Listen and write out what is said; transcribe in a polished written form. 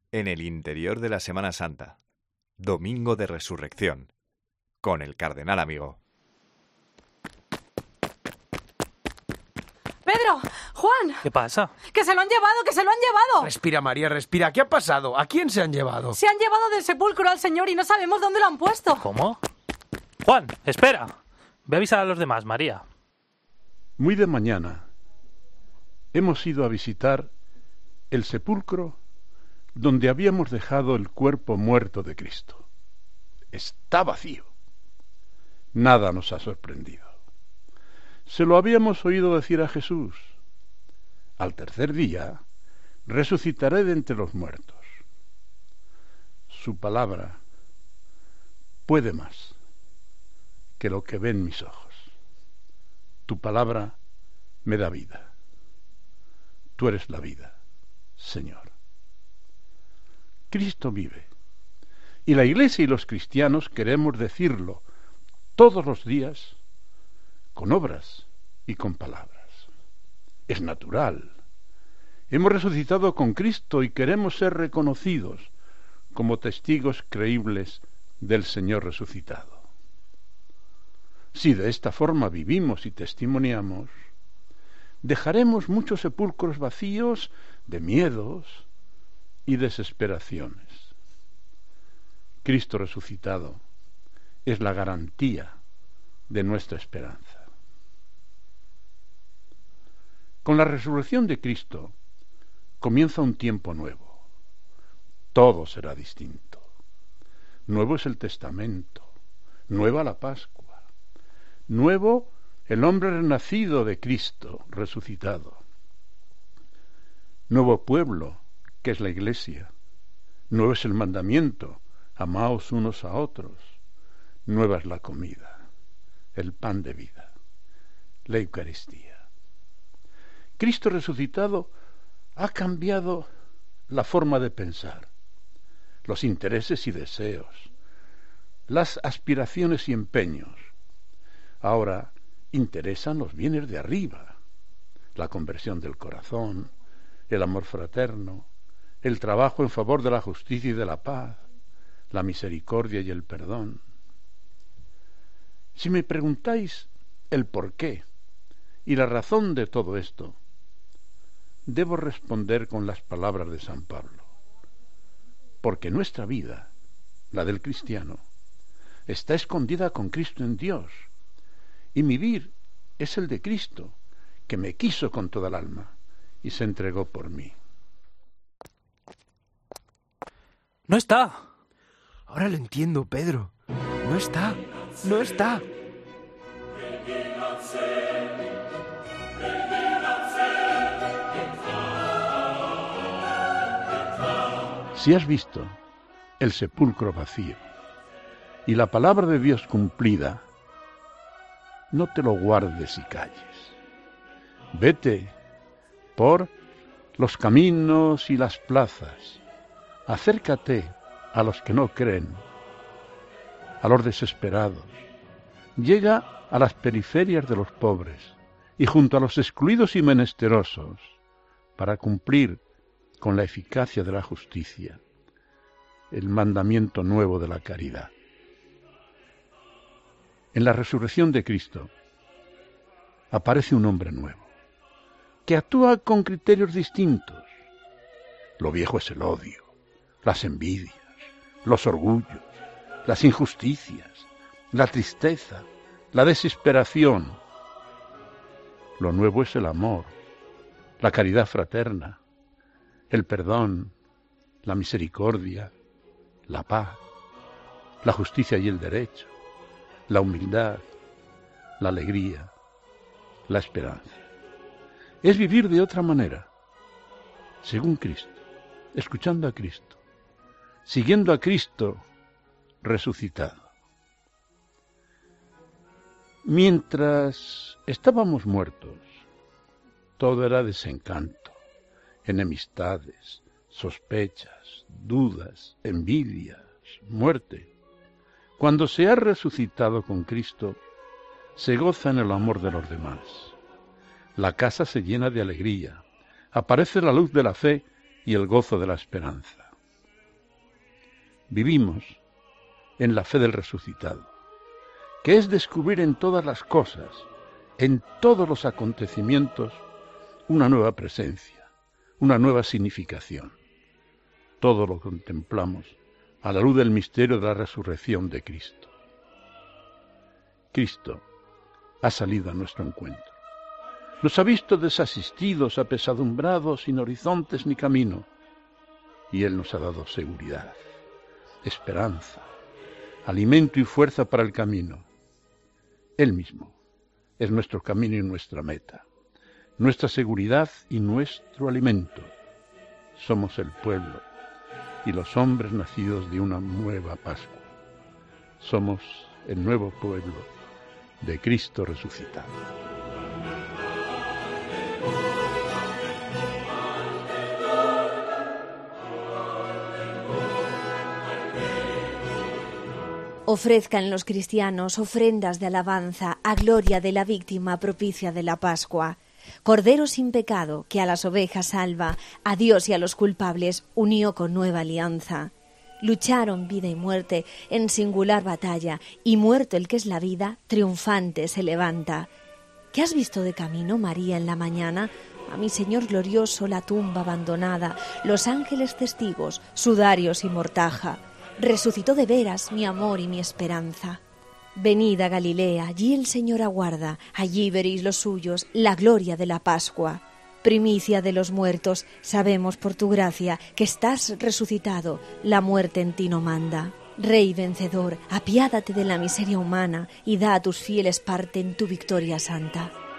en el interior de la Semana Santa, Domingo de Resurrección, con el Cardenal Amigo. ¡Pedro! ¡Juan! ¿Qué pasa? ¡Que se lo han llevado, que se lo han llevado! Respira, María, respira. ¿Qué ha pasado? ¿A quién se han llevado? Se han llevado del sepulcro al señor y no sabemos dónde lo han puesto. ¿Cómo? Juan, espera. Ve a avisar a los demás, María. Muy de mañana hemos ido a visitar el sepulcro donde habíamos dejado el cuerpo muerto de Cristo. Está vacío. Nada nos ha sorprendido. Se lo habíamos oído decir a Jesús: al tercer día resucitaré de entre los muertos. Su palabra puede más que lo que ven mis ojos. Tu palabra me da vida. Tú eres la vida, Señor. Cristo vive. Y la Iglesia y los cristianos queremos decirlo todos los días, con obras y con palabras. Es natural. Hemos resucitado con Cristo y queremos ser reconocidos como testigos creíbles del Señor resucitado. Si de esta forma vivimos y testimoniamos, dejaremos muchos sepulcros vacíos de miedos y desesperaciones. Cristo resucitado es la garantía de nuestra esperanza. Con la resurrección de Cristo comienza un tiempo nuevo. Todo será distinto. Nuevo es el testamento, nueva la Pascua, nuevo el hombre renacido de Cristo resucitado, nuevo pueblo que es la Iglesia, nuevo es el mandamiento: amaos unos a otros, nueva es la comida, el pan de vida, la Eucaristía. Cristo resucitado ha cambiado la forma de pensar, los intereses y deseos, las aspiraciones y empeños. Ahora interesan los bienes de arriba, la conversión del corazón, el amor fraterno, el trabajo en favor de la justicia y de la paz, la misericordia y el perdón. Si me preguntáis el porqué y la razón de todo esto, debo responder con las palabras de San Pablo: porque nuestra vida, la del cristiano, está escondida con Cristo en Dios, y mi vivir es el de Cristo, que me quiso con toda el alma y se entregó por mí. ¡No está! Ahora lo entiendo, Pedro. No está. No está. Si has visto el sepulcro vacío y la palabra de Dios cumplida, no te lo guardes y calles. Vete por los caminos y las plazas, acércate a los que no creen, a los desesperados, llega a las periferias de los pobres y junto a los excluidos y menesterosos, para cumplir con la eficacia de la justicia el mandamiento nuevo de la caridad. En la resurrección de Cristo aparece un hombre nuevo, que actúa con criterios distintos. Lo viejo es el odio, las envidias, los orgullos, las injusticias, la tristeza, la desesperación. Lo nuevo es el amor, la caridad fraterna, el perdón, la misericordia, la paz, la justicia y el derecho, la humildad, la alegría, la esperanza. Es vivir de otra manera, según Cristo, escuchando a Cristo, siguiendo a Cristo resucitado. Mientras estábamos muertos, todo era desencanto, enemistades, sospechas, dudas, envidias, muerte. Cuando se ha resucitado con Cristo, se goza en el amor de los demás. La casa se llena de alegría, aparece la luz de la fe y el gozo de la esperanza. Vivimos en la fe del resucitado, que es descubrir en todas las cosas, en todos los acontecimientos, una nueva presencia, una nueva significación. Todo lo contemplamos a la luz del misterio de la resurrección de Cristo. Cristo ha salido a nuestro encuentro. Nos ha visto desasistidos, apesadumbrados, sin horizontes ni camino, y Él nos ha dado seguridad, esperanza, alimento y fuerza para el camino. Él mismo es nuestro camino y nuestra meta, nuestra seguridad y nuestro alimento. Somos el pueblo y los hombres nacidos de una nueva Pascua. Somos el nuevo pueblo de Cristo resucitado. Ofrezcan los cristianos ofrendas de alabanza a gloria de la víctima propicia de la Pascua. Cordero sin pecado, que a las ovejas salva, a Dios y a los culpables unió con nueva alianza. Lucharon vida y muerte en singular batalla, y muerto el que es la vida, triunfante se levanta. ¿Qué has visto de camino, María, en la mañana? A mi Señor glorioso la tumba abandonada, los ángeles testigos, sudarios y mortaja. Resucitó de veras mi amor y mi esperanza. Venid a Galilea, allí el Señor aguarda, allí veréis los suyos, la gloria de la Pascua. Primicia de los muertos, sabemos por tu gracia que estás resucitado, la muerte en ti no manda. Rey vencedor, apiádate de la miseria humana y da a tus fieles parte en tu victoria santa.